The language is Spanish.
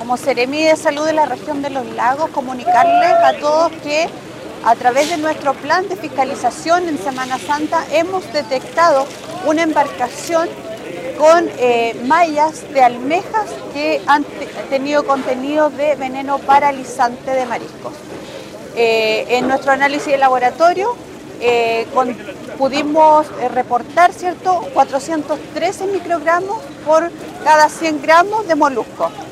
como Seremi de Salud de la región de los lagos, comunicarles a todos que a través de nuestro plan de fiscalización en Semana Santa hemos detectado una embarcación con mallas de almejas que han tenido contenido de veneno paralizante de mariscos. En nuestro análisis de laboratorio pudimos reportar, ¿cierto?, 413 microgramos por cada 100 gramos de molusco.